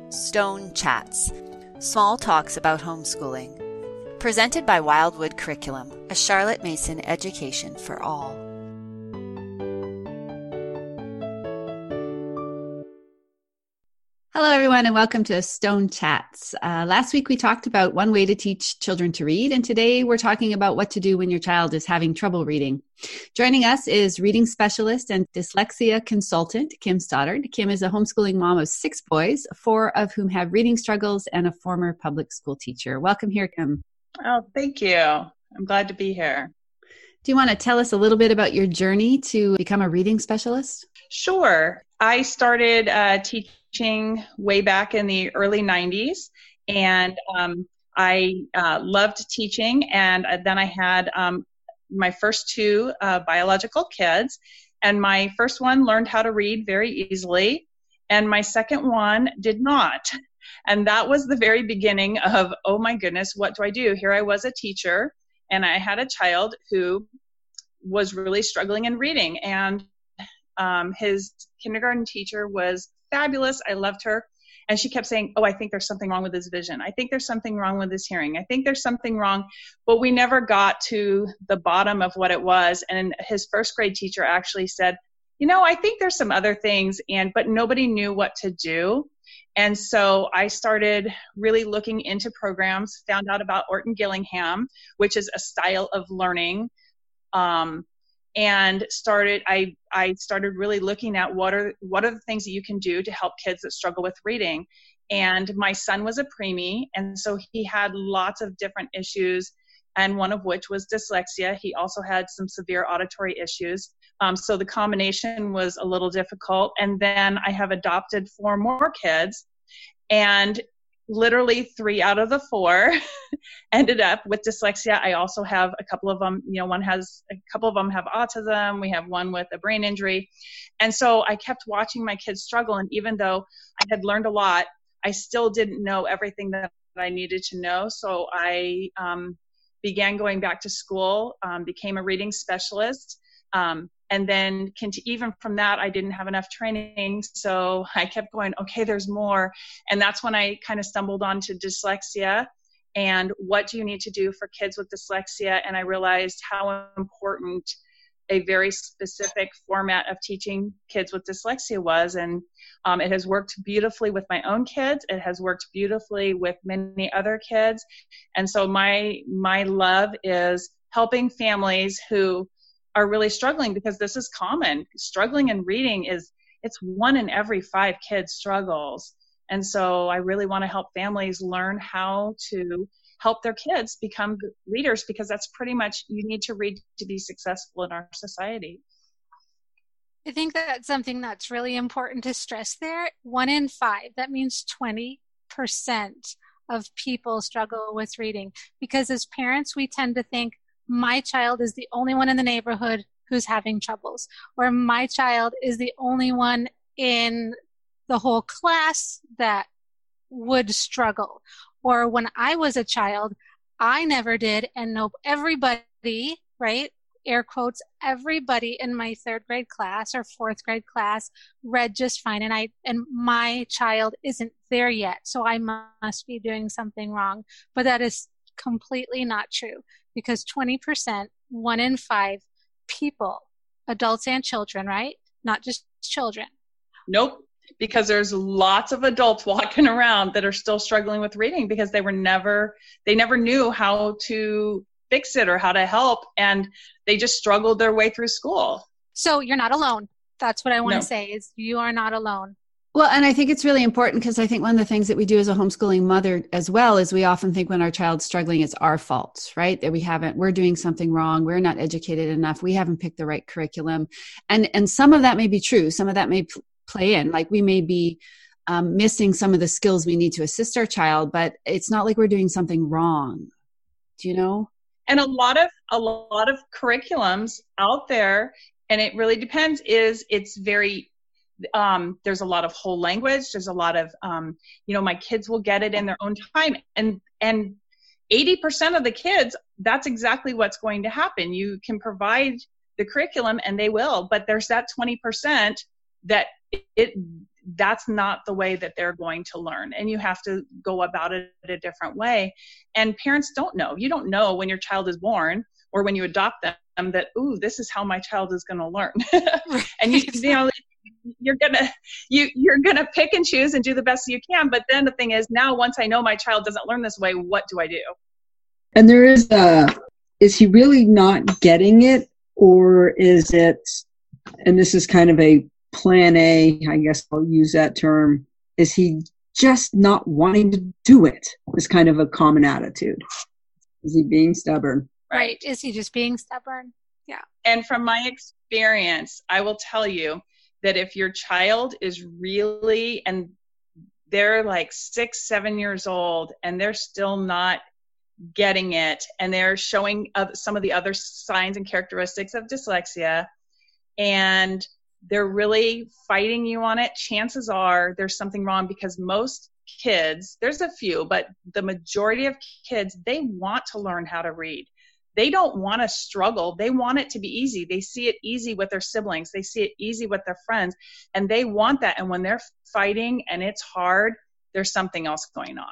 Stone Chats, small talks about homeschooling. Presented by Wildwood Curriculum, a Charlotte Mason education for all. Hello, everyone, and welcome to Stone Chats. Last week, we talked about one way to teach children to read, and today we're talking about what to do when your child is having trouble reading. Joining us is reading specialist and dyslexia consultant, Kim Stoddard. Kim is a homeschooling mom of 6 boys, 4 of whom have reading struggles, and a former public school teacher. Welcome here, Kim. Oh, thank you. I'm glad to be here. Do you want to tell us a little bit about your journey to become a reading specialist? Sure. I started teaching way back in the early 90s, and I loved teaching, and then I had my first 2 biological kids, and my first one learned how to read very easily, and my second one did not. And that was the very beginning of, oh my goodness, what do I do? Here I was a teacher, and I had a child who was really struggling in reading, and his kindergarten teacher was fabulous. I loved her. And she kept saying, oh, I think there's something wrong with his vision. I think there's something wrong with his hearing. I think there's something wrong. But we never got to the bottom of what it was. And his first grade teacher actually said, you know, I think there's some other things, but nobody knew what to do. And so I started really looking into programs, found out about Orton Gillingham, which is a style of learning. And I started really looking at what are the things that you can do to help kids that struggle with reading. And my son was a preemie, and so he had lots of different issues, and one of which was dyslexia. He also had some severe auditory issues. So the combination was a little difficult. And then I have adopted 4 more kids, and literally 3 out of the 4 ended up with dyslexia. I also have a couple of them, a couple of them have autism. We have one with a brain injury. And so I kept watching my kids struggle. And even though I had learned a lot, I still didn't know everything that I needed to know. So I began going back to school, became a reading specialist. And then even from that, I didn't have enough training. So I kept going, okay, there's more. And that's when I kind of stumbled onto dyslexia and what do you need to do for kids with dyslexia? And I realized how important a very specific format of teaching kids with dyslexia was. And it has worked beautifully with my own kids. It has worked beautifully with many other kids. And so my love is helping families who are really struggling, because this is common. Struggling in reading it's 1 in every 5 kids struggles. And so I really want to help families learn how to help their kids become readers, because that's pretty much, you need to read to be successful in our society. I think that's something that's really important to stress there. 1 in 5, that means 20% of people struggle with reading, because as parents, we tend to think, my child is the only one in the neighborhood who's having troubles, or my child is the only one in the whole class that would struggle. Or when I was a child, I never did, and nope, everybody, right, air quotes, everybody in my 3rd grade class or 4th grade class read just fine, and my child isn't there yet, so I must be doing something wrong. But that is completely not true, because 20%, 1 in 5 people, adults and children, right? Not just children. Nope, because there's lots of adults walking around that are still struggling with reading because they never knew how to fix it or how to help, and they just struggled their way through school. So you're not alone. That's what I want to say, is you are not alone. Well, and I think it's really important, because I think one of the things that we do as a homeschooling mother as well is we often think when our child's struggling, it's our fault, right? That we're doing something wrong. We're not educated enough. We haven't picked the right curriculum. And some of that may be true. Some of that may play in, like we may be missing some of the skills we need to assist our child, but it's not like we're doing something wrong. Do you know? And a lot of curriculums out there, and it really depends, it's very, there's a lot of whole language. There's a lot of, my kids will get it in their own time. And 80% of the kids, that's exactly what's going to happen. You can provide the curriculum and they will, but there's that 20% that that's not the way that they're going to learn. And you have to go about it a different way. And parents don't know. You don't know when your child is born or when you adopt them that, ooh, this is how my child is going to learn. And you're gonna pick and choose and do the best you can. But then the thing is, now once I know my child doesn't learn this way, what do I do? And there is he really not getting it, or is it, and this is kind of a plan A, I guess I'll use that term, is he just not wanting to do it? Is kind of a common attitude. Is he being stubborn? Right. Is he just being stubborn? Yeah. And from my experience, I will tell you that if your child is really, and they're like 6, 7 years old and they're still not getting it, and they're showing some of the other signs and characteristics of dyslexia, and they're really fighting you on it, chances are there's something wrong, because most kids, there's a few, but the majority of kids, they want to learn how to read. They don't want to struggle. They want it to be easy. They see it easy with their siblings. They see it easy with their friends, and they want that. And when they're fighting and it's hard, there's something else going on.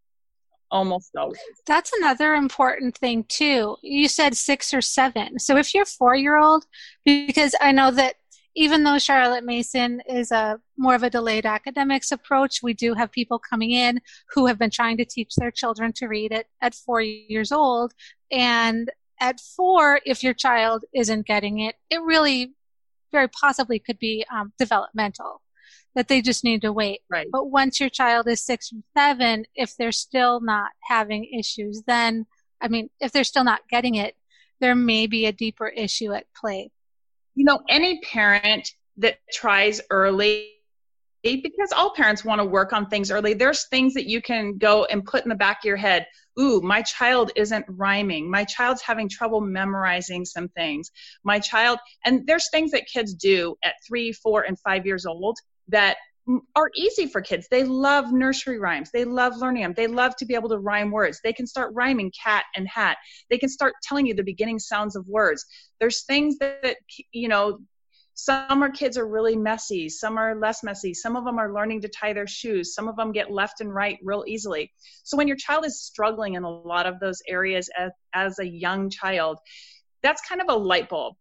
Almost always. That's another important thing too. You said 6 or 7. So if you're 4-year-old, because I know that even though Charlotte Mason is a more of a delayed academics approach, we do have people coming in who have been trying to teach their children to read at 4 years old. And at 4, if your child isn't getting it, it really very possibly could be developmental, that they just need to wait. Right. But once your child is 6 or 7, if they're still not having issues, then, I mean, if they're still not getting it, there may be a deeper issue at play. You know, any parent that tries early, because all parents want to work on things early, there's things that you can go and put in the back of your head. Ooh, my child isn't rhyming. My child's having trouble memorizing some things. My child, and there's things that kids do at 3, 4, and 5 years old that are easy for kids. They love nursery rhymes. They love learning them. They love to be able to rhyme words. They can start rhyming cat and hat. They can start telling you the beginning sounds of words. There's things that, you know, some kids are really messy. Some are less messy. Some of them are learning to tie their shoes. Some of them get left and right real easily. So when your child is struggling in a lot of those areas as a young child, that's kind of a light bulb.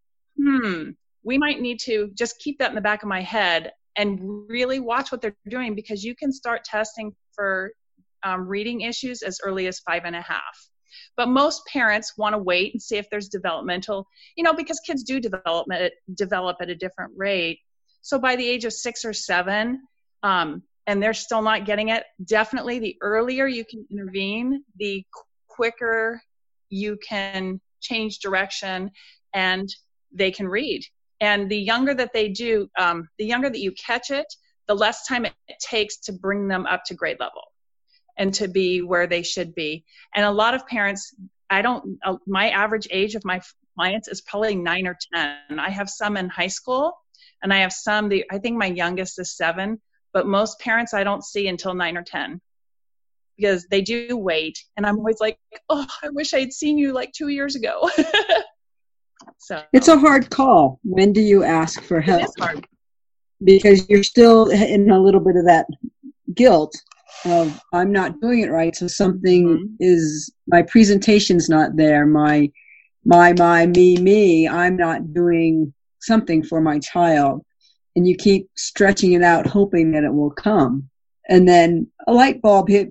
We might need to just keep that in the back of my head and really watch what they're doing, because you can start testing for reading issues as early as 5.5. But most parents want to wait and see if there's developmental, you know, because kids do develop at a different rate. So by the age of 6 or 7, and they're still not getting it, definitely the earlier you can intervene, the quicker you can change direction and they can read. And the younger that they do, the younger that you catch it, the less time it takes to bring them up to grade level and to be where they should be. And a lot of parents, my average age of my clients is probably 9 or 10. I have some in high school, and I have some, I think my youngest is 7, but most parents I don't see until 9 or 10, because they do wait. And I'm always like, oh, I wish I'd seen you like 2 years ago. So it's a hard call. When do you ask for help? It is hard. Because you're still in a little bit of that guilt of, I'm not doing it right, so something is, my presentation's not there, me, I'm not doing something for my child. And you keep stretching it out, hoping that it will come. And then a light bulb hits